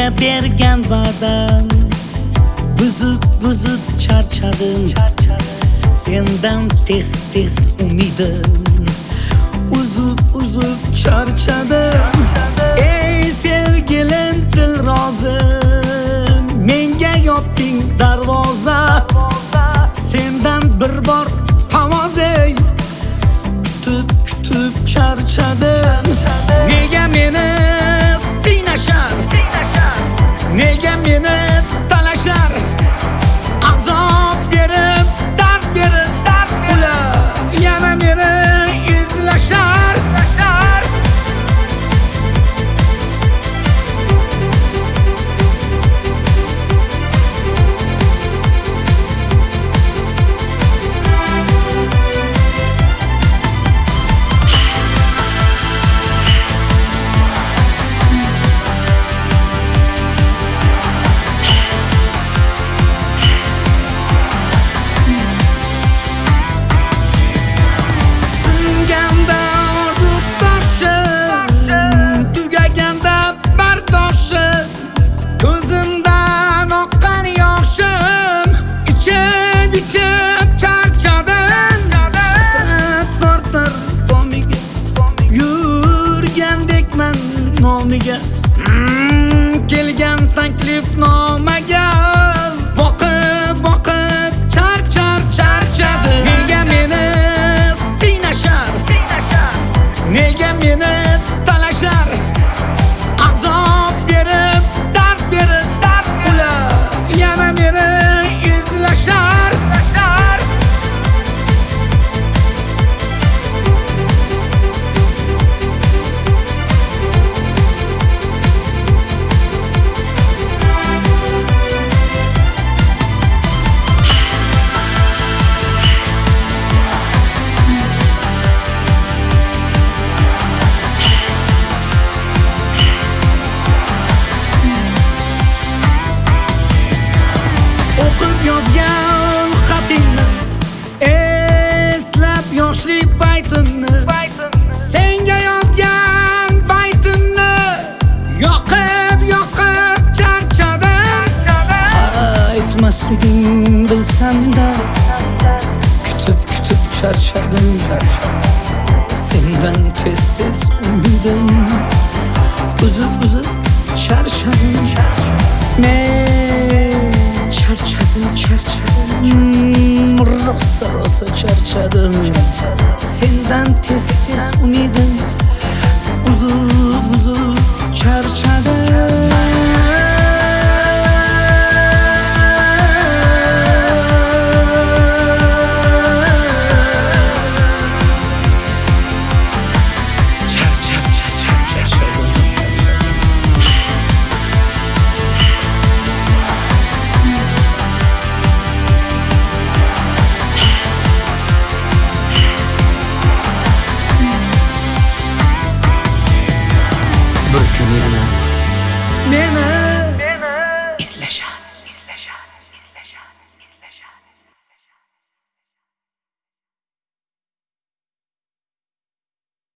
Senga bergan va'dam buzib charchadim. Sendan tez umidim uzib charchadim. Ey sevgilim dilrozim, menga yopding darvoza. Sendan bir bor parvoz ey, kutib charchadim. Nega meni qiynashar, nega meni talashar, azob berib, dard berib, ular yana meni izlashar. Kelgan taklifnomaga boqib charchadim. Nega meni qiynashar, nega meni talashar, azob berib, dard berib, ular yana meni izlashar. Yozgan xatingni eslab yoshlik baytimni, senga yozgan baytimni yoqib charchadim. Aytmasliging bilsam-da kutib charchadim. Sendan tez umidim uzib charchadim. Men charchadim, rosa charchadim. Sendan tez umidim